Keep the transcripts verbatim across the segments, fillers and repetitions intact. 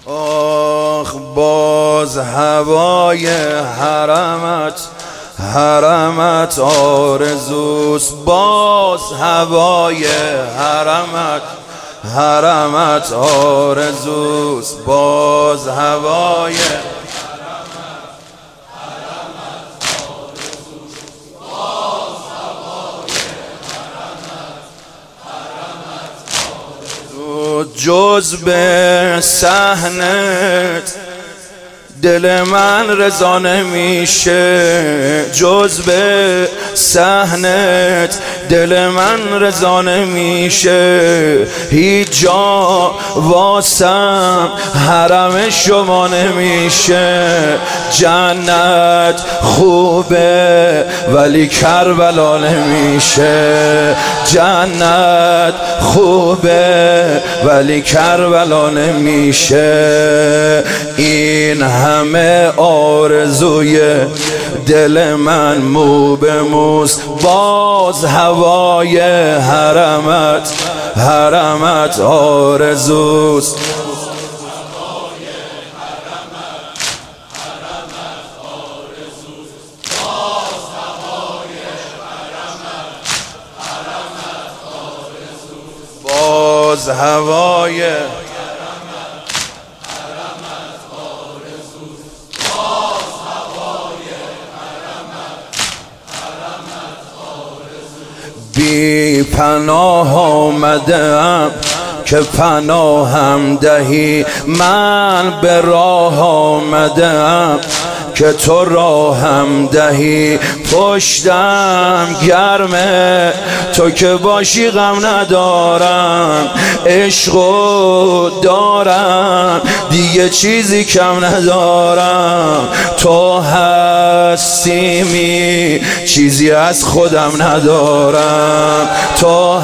آخ باز هوای حرمت حرمت آرزوست، باز هوای حرمت حرمت آرزوست، باز هوای جز به صحنت دل من رضا نمیشه، جز به صحنت دل من رضا نمیشه، هیچ جا واسم حرم شما نمیشه. جنت خوبه ولی کربلا نمیشه، جنت خوبه ولی کربلا نمیشه. این همه آرزوی دل من مو به موست، باز هوای حرمت حرمت آرزوست. باز هوای بی پناه آمدم که پناهم دهی، من به راه آمدم که تو راهم دهی. پشتم گرمه تو که باشی غم ندارم، عشقو دارم دیگه چیزی کم ندارم. تو هستیمی چیزی از خودم ندارم، تو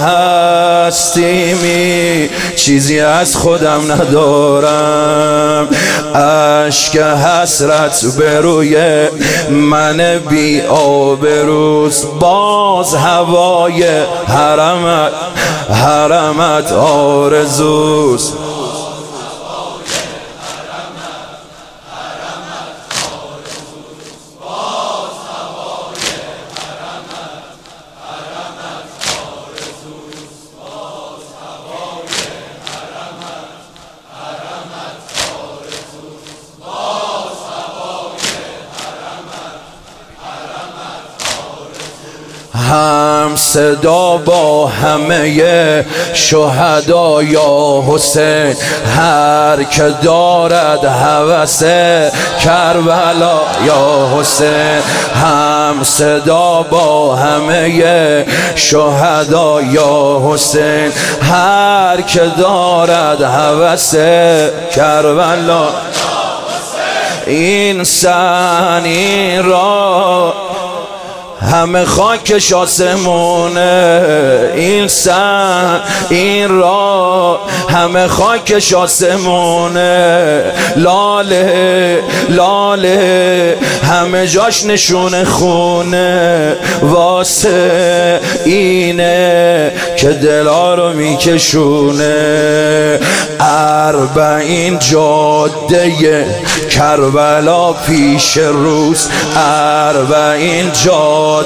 هستیمی چیزی از خودم ندارم. اشک حسرت به روی من بی آبروست، باز هوای حرمت حرمت آرزوست. هم صدا با همه شهدا یا حسین، هر که دارد هوس کربلا یا حسین. هم صدا با همه شهدا یا حسین، هر که دارد هوس کربلا. این سنی را همه خاکش آسمونه، این سن این را همه خاکش آسمونه. لاله لاله همه جاش نشونه خونه، واسه اینه که دلا رو میکشونه. اربعین جاده کربلا پیش روز، اربعین جاده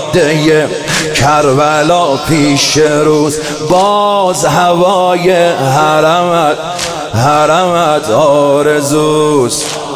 کربلا پیش روز، باز هوای حرمت حرمت آرزوست.